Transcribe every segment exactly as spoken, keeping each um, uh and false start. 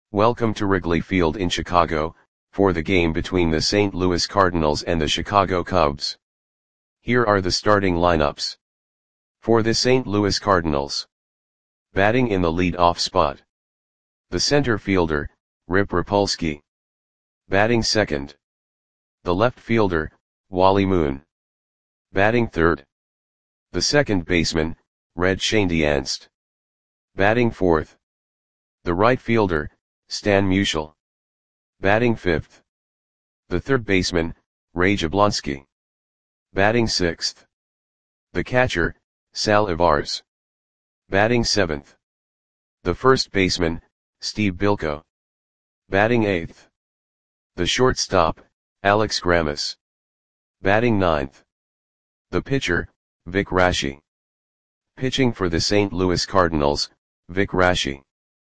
Welcome to Wrigley Field in Chicago, for the game between the Saint Louis Cardinals and the Chicago Cubs. Here are the starting lineups. For the Saint Louis Cardinals. Batting in the lead-off spot. The center fielder, Rip Rapolsky. Batting second. The left fielder, Wally Moon. Batting third. The second baseman, Red Schoendienst. Batting fourth. The right fielder, Stan Musial. Batting fifth. The third baseman, Ray Jablonski. Batting sixth. The catcher, Sal Ivarz. Batting seventh. The first baseman, Steve Bilko. Batting eighth. The shortstop, Alex Grammas. Batting ninth. The pitcher, Vic Raschi. Pitching for the Saint Louis Cardinals, Vic Raschi.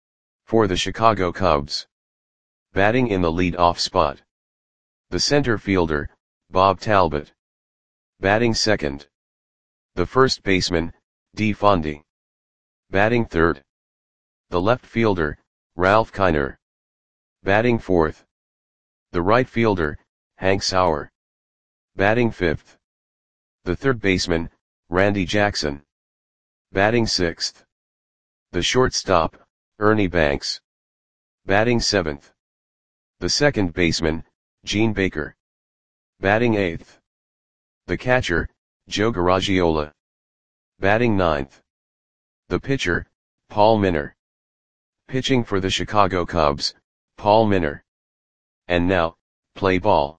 For the Chicago Cubs. Batting in the lead-off spot. The center fielder, Bob Talbot. Batting second. The first baseman, Dee Fondy. Batting third. The left fielder, Ralph Kiner. Batting fourth. The right fielder, Hank Sauer. Batting fifth. The third baseman, Randy Jackson. Batting sixth. The shortstop, Ernie Banks. Batting seventh. The second baseman, Gene Baker. Batting eighth. The catcher, Joe Garagiola. Batting ninth. The pitcher, Paul Minor. Pitching for the Chicago Cubs, Paul Minor. And now, play ball.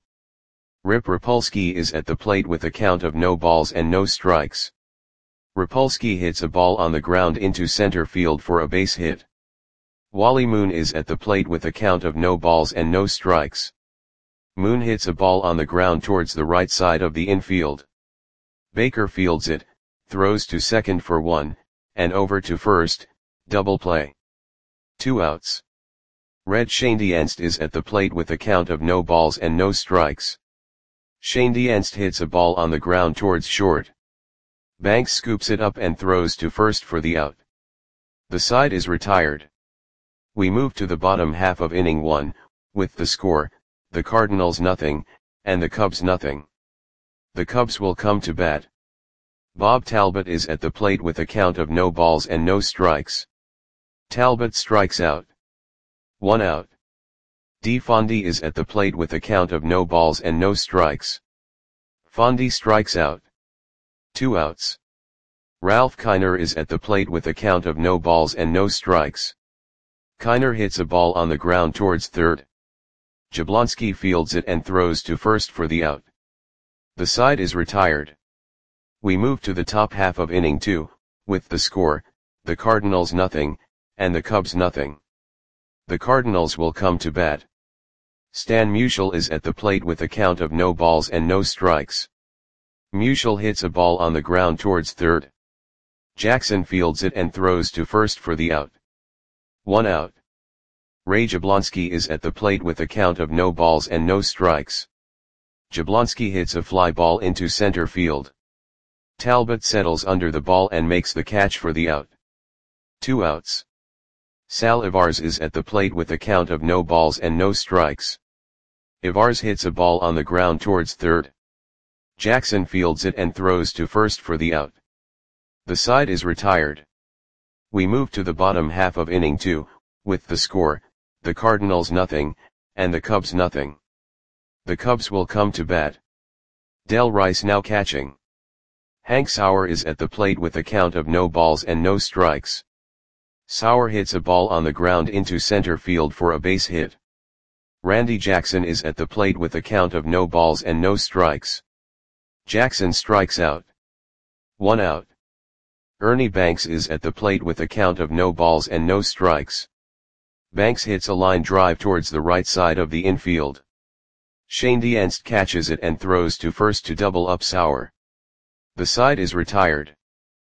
Rip Rapolsky is at the plate with a count of no balls and no strikes. Rapolsky hits a ball on the ground into center field for a base hit. Wally Moon is at the plate with a count of no balls and no strikes. Moon hits a ball on the ground towards the right side of the infield. Baker fields it, throws to second for one, and over to first, double play. Two outs. Red Schoendienst is at the plate with a count of no balls and no strikes. Schoendienst hits a ball on the ground towards short. Banks scoops it up and throws to first for the out. The side is retired. We move to the bottom half of inning one, with the score, the Cardinals nothing, and the Cubs nothing. The Cubs will come to bat. Bob Talbot is at the plate with a count of no balls and no strikes. Talbot strikes out. One out. Dee Fondy is at the plate with a count of no balls and no strikes. Fondy strikes out. Two outs. Ralph Kiner is at the plate with a count of no balls and no strikes. Kiner hits a ball on the ground towards third. Jablonski fields it and throws to first for the out. The side is retired. We move to the top half of inning two, with the score, the Cardinals nothing, and the Cubs nothing. The Cardinals will come to bat. Stan Musial is at the plate with a count of no balls and no strikes. Musial hits a ball on the ground towards third. Jackson fields it and throws to first for the out. One out. Ray Jablonski is at the plate with a count of no balls and no strikes. Jablonski hits a fly ball into center field. Talbot settles under the ball and makes the catch for the out. Two outs. Sal Ivarz is at the plate with a count of no balls and no strikes. Ivarz hits a ball on the ground towards third. Jackson fields it and throws to first for the out. The side is retired. We move to the bottom half of inning two, with the score, the Cardinals nothing, and the Cubs nothing. The Cubs will come to bat. Del Rice now catching. Hank Sauer is at the plate with a count of no balls and no strikes. Sauer hits a ball on the ground into center field for a base hit. Randy Jackson is at the plate with a count of no balls and no strikes. Jackson strikes out. One out. Ernie Banks is at the plate with a count of no balls and no strikes. Banks hits a line drive towards the right side of the infield. Schoendienst catches it and throws to first to double up Sauer. The side is retired.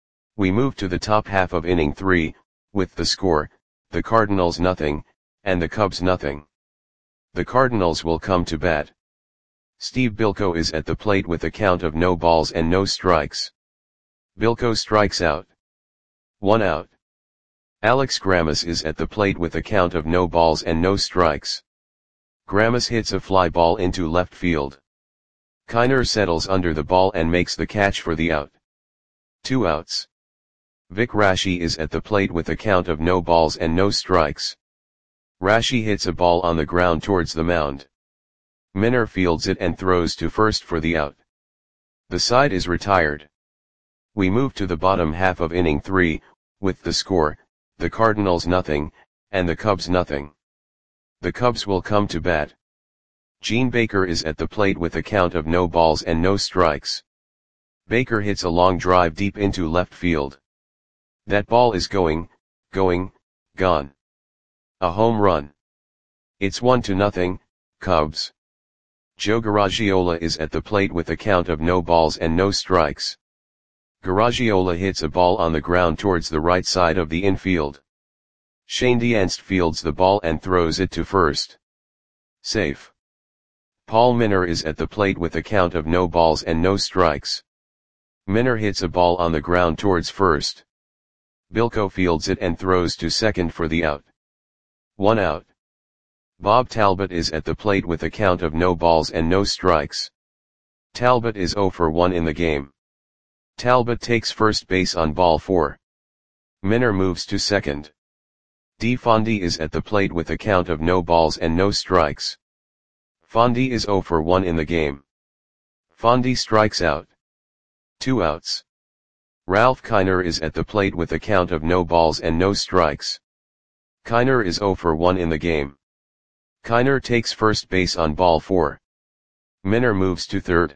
We move to the top half of inning three, with the score, the Cardinals nothing, and the Cubs nothing. The Cardinals will come to bat. Steve Bilko is at the plate with a count of no balls and no strikes. Bilko strikes out. One out. Alex Grammas is at the plate with a count of no balls and no strikes. Grammas hits a fly ball into left field. Kiner settles under the ball and makes the catch for the out. Two outs. Vic Rashi is at the plate with a count of no balls and no strikes. Rashi hits a ball on the ground towards the mound. Minner fields it and throws to first for the out. The side is retired. We move to the bottom half of inning three, with the score, the Cardinals nothing, and the Cubs nothing. The Cubs will come to bat. Gene Baker is at the plate with a count of no balls and no strikes. Baker hits a long drive deep into left field. That ball is going, going, gone. A home run. It's one to nothing, Cubs. Joe Garagiola is at the plate with a count of no balls and no strikes. Garagiola hits a ball on the ground towards the right side of the infield. Shane Dienst fields the ball and throws it to first. Safe. Paul Minner is at the plate with a count of no balls and no strikes. Minner hits a ball on the ground towards first. Bilko fields it and throws to second for the out. One out. Bob Talbot is at the plate with a count of no balls and no strikes. Talbot is oh for one in the game. Talbot takes first base on ball four. Minner moves to second. D. Fondy is at the plate with a count of no balls and no strikes. Fondy is oh for one in the game. Fondy strikes out. Two outs. Ralph Kiner is at the plate with a count of no balls and no strikes. Kiner is oh for one in the game. Kiner takes first base on ball four. Minner moves to third.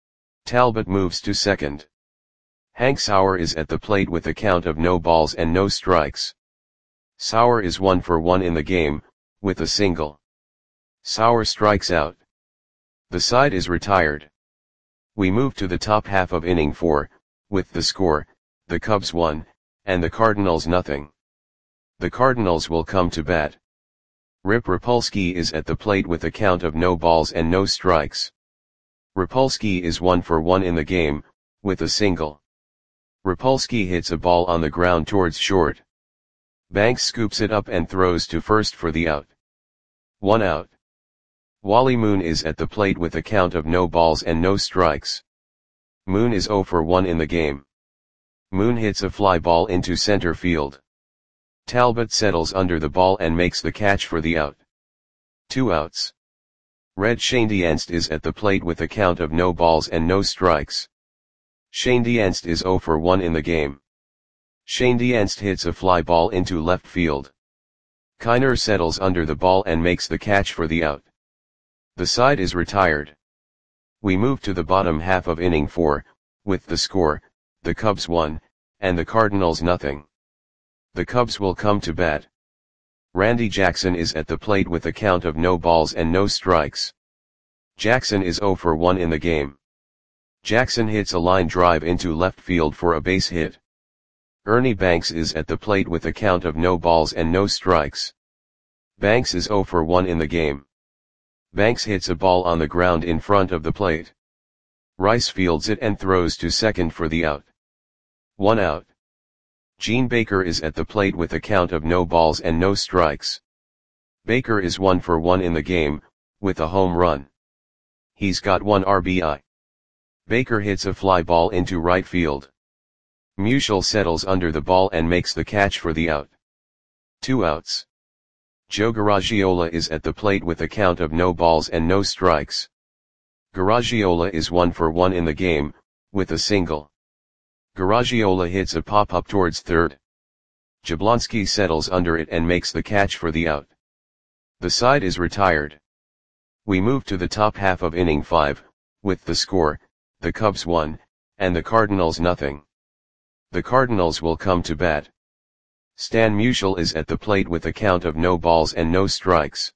Talbot moves to second. Hank Sauer is at the plate with a count of no balls and no strikes. Sauer is one for one in the game, with a single. Sauer strikes out. The side is retired. We move to the top half of inning four, with the score, the Cubs one, and the Cardinals nothing. The Cardinals will come to bat. Rip Rapolsky is at the plate with a count of no balls and no strikes. Rapolsky is one for one in the game, with a single. Rapolsky hits a ball on the ground towards short. Banks scoops it up and throws to first for the out. One out. Wally Moon is at the plate with a count of no balls and no strikes. Moon is oh for one in the game. Moon hits a fly ball into center field. Talbot settles under the ball and makes the catch for the out. Two outs. Red Shane Dienst is at the plate with a count of no balls and no strikes. Shane Dienst is oh for one in the game. Shane Dienst hits a fly ball into left field. Kiner settles under the ball and makes the catch for the out. The side is retired. We move to the bottom half of inning four, with the score, the Cubs one, and the Cardinals nothing. The Cubs will come to bat. Randy Jackson is at the plate with a count of no balls and no strikes. Jackson is oh for one in the game. Jackson hits a line drive into left field for a base hit. Ernie Banks is at the plate with a count of no balls and no strikes. Banks is oh for one in the game. Banks hits a ball on the ground in front of the plate. Rice fields it and throws to second for the out. One out. Gene Baker is at the plate with a count of no balls and no strikes. Baker is one for one in the game, with a home run. He's got one R B I. Baker hits a fly ball into right field. Musial settles under the ball and makes the catch for the out. Two outs. Joe Garagiola is at the plate with a count of no balls and no strikes. Garagiola is one for one in the game, with a single. Garagiola hits a pop-up towards third. Jablonski settles under it and makes the catch for the out. The side is retired. We move to the top half of inning five, with the score, the Cubs one, and the Cardinals nothing. The Cardinals will come to bat. Stan Musial is at the plate with a count of no balls and no strikes.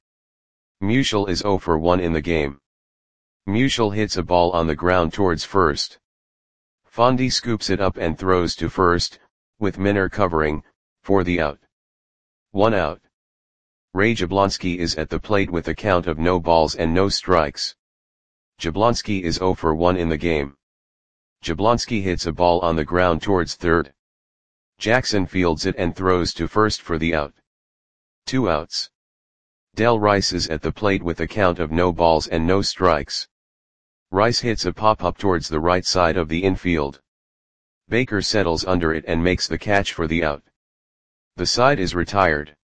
Musial is oh for one in the game. Musial hits a ball on the ground towards first. Fondy scoops it up and throws to first, with Minner covering, for the out. One out. Ray Jablonski is at the plate with a count of no balls and no strikes. Jablonski is oh for one in the game. Jablonski hits a ball on the ground towards third. Jackson fields it and throws to first for the out. Two outs. Del Rice is at the plate with a count of no balls and no strikes. Rice hits a pop-up towards the right side of the infield. Baker settles under it and makes the catch for the out. The side is retired.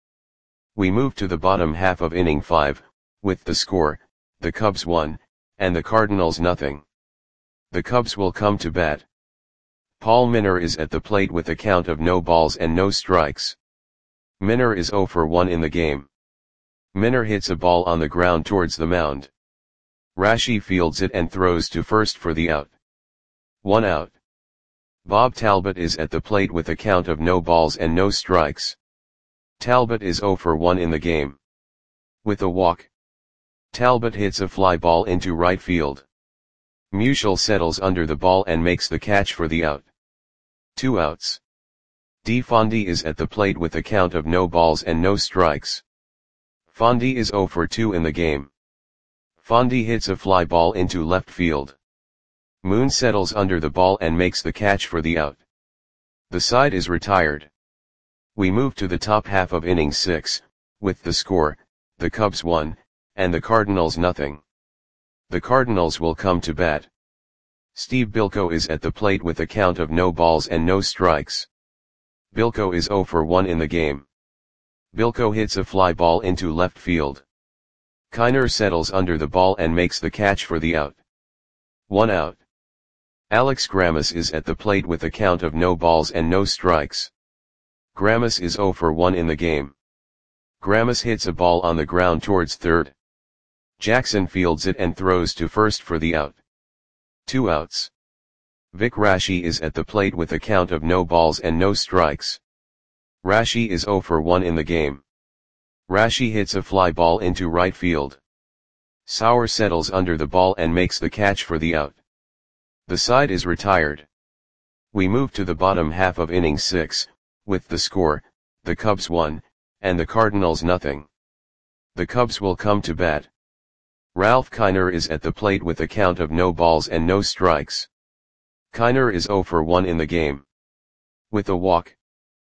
We move to the bottom half of inning five, with the score, the Cubs one, and the Cardinals nothing. The Cubs will come to bat. Paul Minor is at the plate with a count of no balls and no strikes. Minor is oh for one in the game. Minor hits a ball on the ground towards the mound. Rashi fields it and throws to first for the out. One out. Bob Talbot is at the plate with a count of no balls and no strikes. Talbot is oh for one in the game. With a walk, Talbot hits a fly ball into right field. Musial settles under the ball and makes the catch for the out. Two outs. DeFondy is at the plate with a count of no balls and no strikes. Fondy is oh for two in the game. Fondy hits a fly ball into left field. Moon settles under the ball and makes the catch for the out. The side is retired. We move to the top half of inning six, with the score, the Cubs one, and the Cardinals nothing. The Cardinals will come to bat. Steve Bilko is at the plate with a count of no balls and no strikes. Bilko is oh for one in the game. Bilko hits a fly ball into left field. Kiner settles under the ball and makes the catch for the out. One out. Alex Grammas is at the plate with a count of no balls and no strikes. Grammas is oh for one in the game. Grammas hits a ball on the ground towards third. Jackson fields it and throws to first for the out. Two outs. Vic Rashi is at the plate with a count of no balls and no strikes. Rashi is oh for one in the game. Rashi hits a fly ball into right field. Sauer settles under the ball and makes the catch for the out. The side is retired. We move to the bottom half of inning six, with the score, the Cubs one, and the Cardinals nothing. The Cubs will come to bat. Ralph Kiner is at the plate with a count of no balls and no strikes. Kiner is oh for one in the game. With a walk,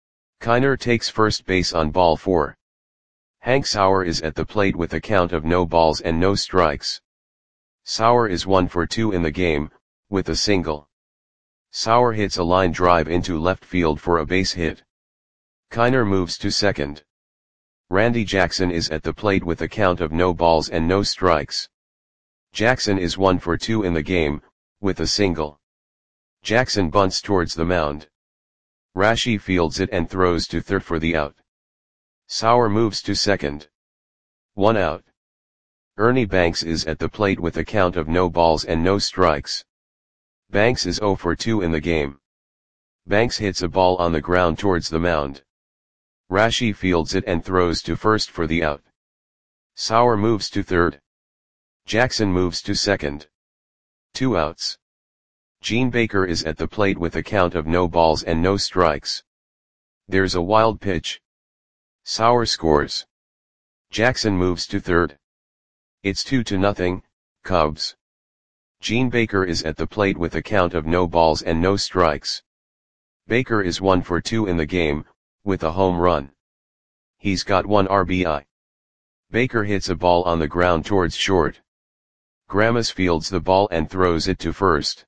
Kiner takes first base on ball four. Hank Sauer is at the plate with a count of no balls and no strikes. Sauer is one for two in the game, with a single. Sauer hits a line drive into left field for a base hit. Kiner moves to second. Randy Jackson is at the plate with a count of no balls and no strikes. Jackson is one for two in the game, with a single. Jackson bunts towards the mound. Rashi fields it and throws to third for the out. Sauer moves to second. One out. Ernie Banks is at the plate with a count of no balls and no strikes. Banks is oh for two in the game. Banks hits a ball on the ground towards the mound. Rashi fields it and throws to first for the out. Sauer moves to third. Jackson moves to second. Two outs. Gene Baker is at the plate with a count of no balls and no strikes. There's a wild pitch. Sauer scores. Jackson moves to third. It's two to nothing, Cubs. Gene Baker is at the plate with a count of no balls and no strikes. Baker is one for two in the game, with a home run. He's got one R B I. Baker hits a ball on the ground towards short. Grammas fields the ball and throws it to first.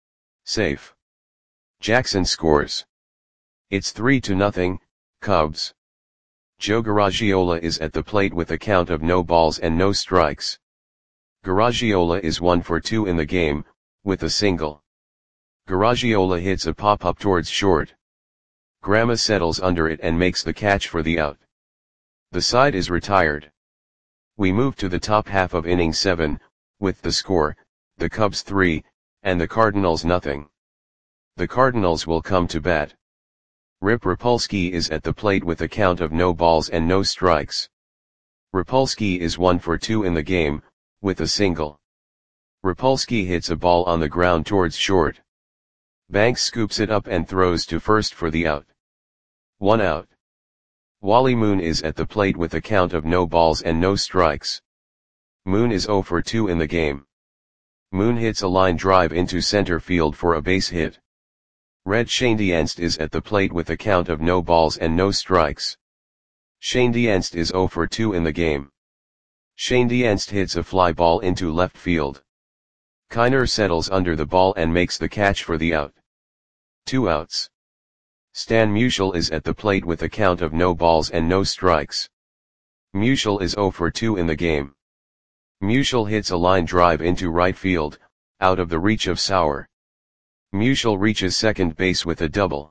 Safe. Jackson scores. It's three to nothing, Cubs. Joe Garagiola is at the plate with a count of no balls and no strikes. Garagiola is one for two in the game, with a single. Garagiola hits a pop-up towards short. Grammas settles under it and makes the catch for the out. The side is retired. We move to the top half of inning seven, with the score, the Cubs three, and the Cardinals nothing. The Cardinals will come to bat. Rip Rapolsky is at the plate with a count of no balls and no strikes. Rapolsky is one for two in the game, with a single. Rapolsky hits a ball on the ground towards short. Banks scoops it up and throws to first for the out. One out. Wally Moon is at the plate with a count of no balls and no strikes. Moon is oh for two in the game. Moon hits a line drive into center field for a base hit. Red Schoendienst is at the plate with a count of no balls and no strikes. Schoendienst is zero for two in the game. Schoendienst hits a fly ball into left field. Kiner settles under the ball and makes the catch for the out. Two outs. Stan Musial is at the plate with a count of no balls and no strikes. Musial is zero for two in the game. Musial hits a line drive into right field, out of the reach of Sauer. Musial reaches second base with a double.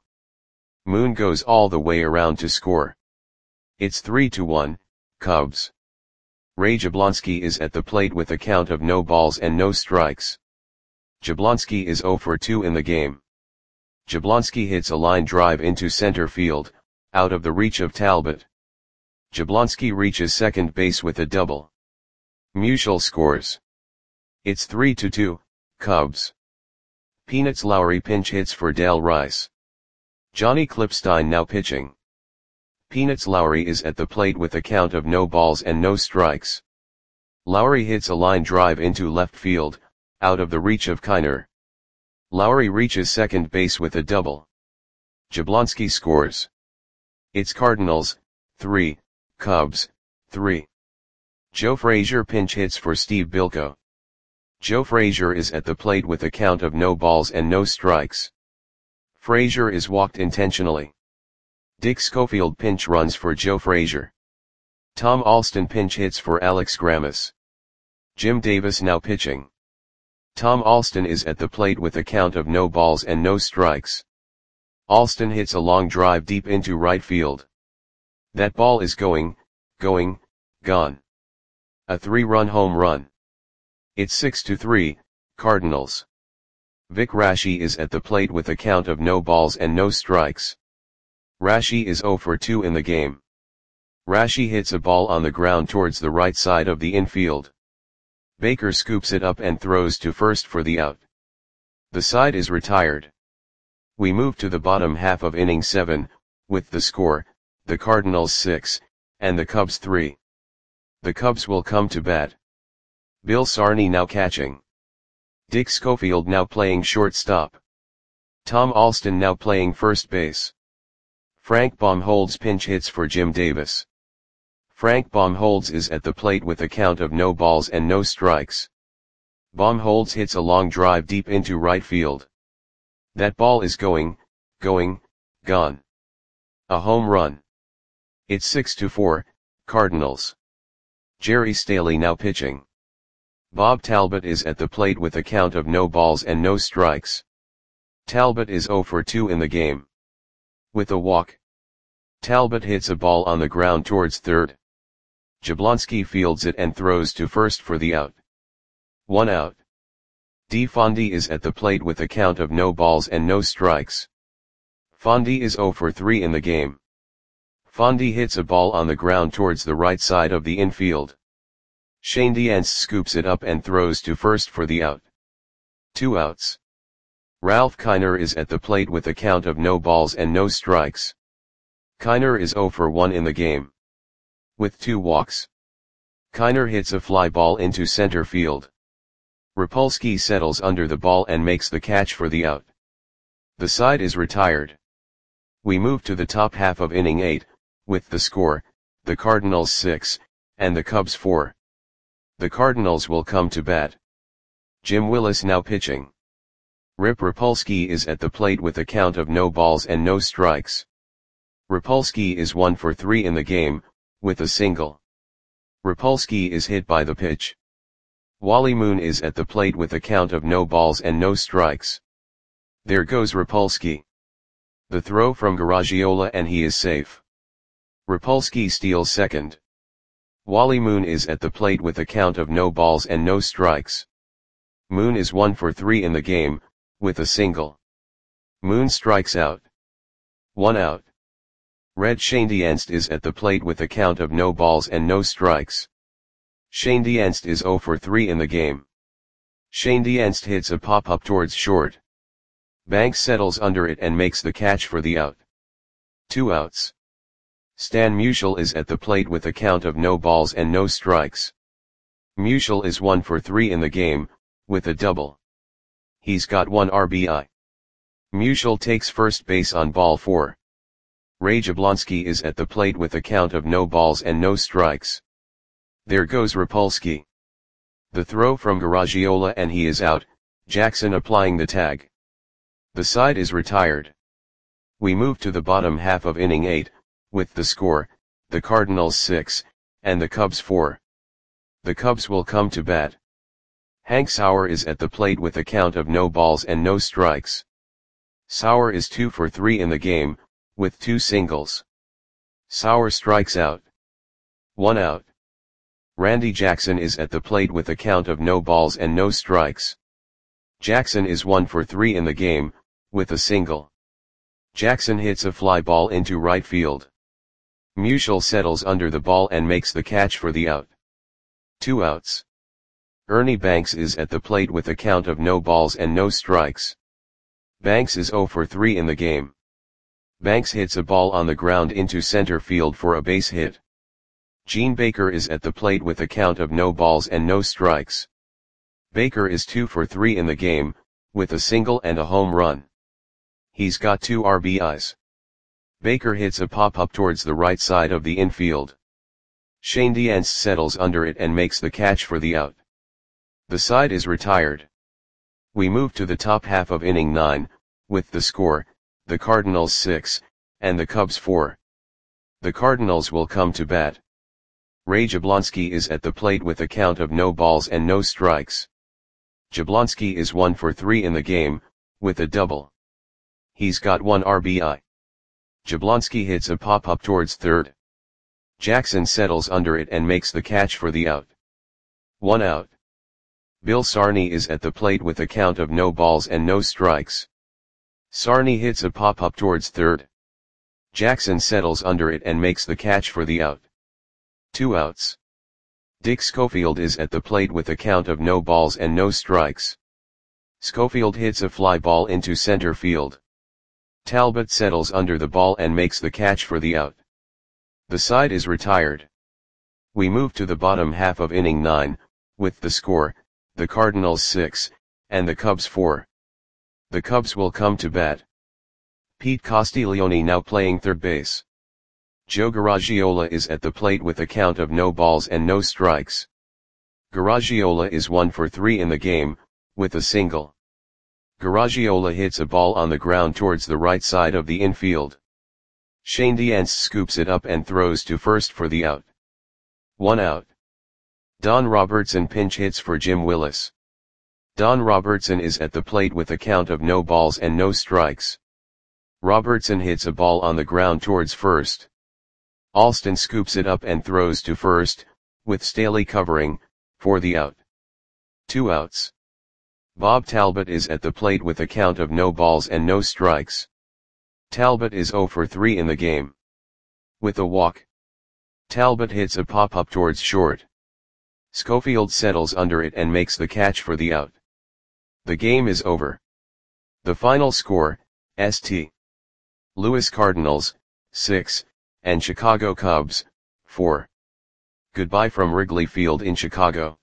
Moon goes all the way around to score. It's three to one, Cubs. Ray Jablonski is at the plate with a count of no balls and no strikes. Jablonski is zero for two in the game. Jablonski hits a line drive into center field, out of the reach of Talbot. Jablonski reaches second base with a double. Musial scores. It's three to two, Cubs. Peanuts Lowry pinch hits for Dale Rice. Johnny Clipstein now pitching. Peanuts Lowry is at the plate with a count of no balls and no strikes. Lowry hits a line drive into left field, out of the reach of Kiner. Lowry reaches second base with a double. Jablonski scores. It's Cardinals, three, Cubs, three. Joe Frazier pinch hits for Steve Bilko. Joe Frazier is at the plate with a count of no balls and no strikes. Frazier is walked intentionally. Dick Schofield pinch runs for Joe Frazier. Tom Alston pinch hits for Alex Grammas. Jim Davis now pitching. Tom Alston is at the plate with a count of no balls and no strikes. Alston hits a long drive deep into right field. That ball is going, going, gone. A three-run home run. It's six to three, Cardinals. Vic Raschi is at the plate with a count of no balls and no strikes. Raschi is zero for two in the game. Raschi hits a ball on the ground towards the right side of the infield. Baker scoops it up and throws to first for the out. The side is retired. We move to the bottom half of inning seven, with the score, the Cardinals six, and the Cubs three. The Cubs will come to bat. Bill Sarney now catching. Dick Schofield now playing shortstop. Tom Alston now playing first base. Frank Baumholtz pinch hits for Jim Davis. Frank Baumholtz is at the plate with a count of no balls and no strikes. Baumholtz hits a long drive deep into right field. That ball is going, going, gone. A home run. It's six to four, Cardinals. Jerry Staley now pitching. Bob Talbot is at the plate with a count of no balls and no strikes. Talbot is zero for two in the game. With a walk. Talbot hits a ball on the ground towards third. Jablonski fields it and throws to first for the out. One out. D. Fondy is at the plate with a count of no balls and no strikes. Fondy is zero for three in the game. Fondy hits a ball on the ground towards the right side of the infield. Schoendienst scoops it up and throws to first for the out. Two outs. Ralph Kiner is at the plate with a count of no balls and no strikes. Kiner is zero for one in the game. With two walks. Kiner hits a fly ball into center field. Rapolsky settles under the ball and makes the catch for the out. The side is retired. We move to the top half of inning eight, with the score, the Cardinals six, and the Cubs four. The Cardinals will come to bat. Jim Willis now pitching. Rip Rapolsky is at the plate with a count of no balls and no strikes. Rapolsky is one for three in the game, with a single. Rapolsky is hit by the pitch. Wally Moon is at the plate with a count of no balls and no strikes. There goes Rapolsky. The throw from Garagiola and he is safe. Rapolsky steals second. Wally Moon is at the plate with a count of no balls and no strikes. Moon is one for three in the game, with a single. Moon strikes out. One out. Red Schoendienst is at the plate with a count of no balls and no strikes. Schoendienst is zero for three in the game. Schoendienst hits a pop-up towards short. Banks settles under it and makes the catch for the out. Two outs. Stan Musial is at the plate with a count of no balls and no strikes. Musial is one for three in the game, with a double. He's got one R B I. Musial takes first base on ball four. Ray Jablonski is at the plate with a count of no balls and no strikes. There goes Rapolsky. The throw from Garagiola and he is out, Jackson applying the tag. The side is retired. We move to the bottom half of inning eight, with the score, the Cardinals six, and the Cubs four. The Cubs will come to bat. Hank Sauer is at the plate with a count of no balls and no strikes. Sauer is two for three in the game, with two singles. Sauer strikes out. One out. Randy Jackson is at the plate with a count of no balls and no strikes. Jackson is one for three in the game, with a single. Jackson hits a fly ball into right field. Musial settles under the ball and makes the catch for the out. Two outs. Ernie Banks is at the plate with a count of no balls and no strikes. Banks is zero for three in the game. Banks hits a ball on the ground into center field for a base hit. Gene Baker is at the plate with a count of no balls and no strikes. Baker is two for three in the game, with a single and a home run. He's got two R B Is. Baker hits a pop-up towards the right side of the infield. Shane Diance settles under it and makes the catch for the out. The side is retired. We move to the top half of inning nine, with the score, the Cardinals six, and the Cubs four. The Cardinals will come to bat. Ray Jablonski is at the plate with a count of no balls and no strikes. Jablonski is one for three in the game, with a double. He's got one R B I. Jablonski hits a pop-up towards third. Jackson settles under it and makes the catch for the out. One out. Bill Sarney is at the plate with a count of no balls and no strikes. Sarney hits a pop-up towards third. Jackson settles under it and makes the catch for the out. Two outs. Dick Schofield is at the plate with a count of no balls and no strikes. Schofield hits a fly ball into center field. Talbot settles under the ball and makes the catch for the out. The side is retired. We move to the bottom half of inning nine, with the score, the Cardinals six, and the Cubs four. The Cubs will come to bat. Pete Castiglione now playing third base. Joe Garagiola is at the plate with a count of no balls and no strikes. Garagiola is one for three in the game, with a single. Garagiola hits a ball on the ground towards the right side of the infield. Shane Diance scoops it up and throws to first for the out. One out. Don Robertson pinch hits for Jim Willis. Don Robertson is at the plate with a count of no balls and no strikes. Robertson hits a ball on the ground towards first. Alston scoops it up and throws to first, with Staley covering, for the out. Two outs. Bob Talbot is at the plate with a count of no balls and no strikes. Talbot is zero for three in the game. With a walk. Talbot hits a pop-up towards short. Schofield settles under it and makes the catch for the out. The game is over. The final score, Saint Louis Cardinals, six, and Chicago Cubs, four. Goodbye from Wrigley Field in Chicago.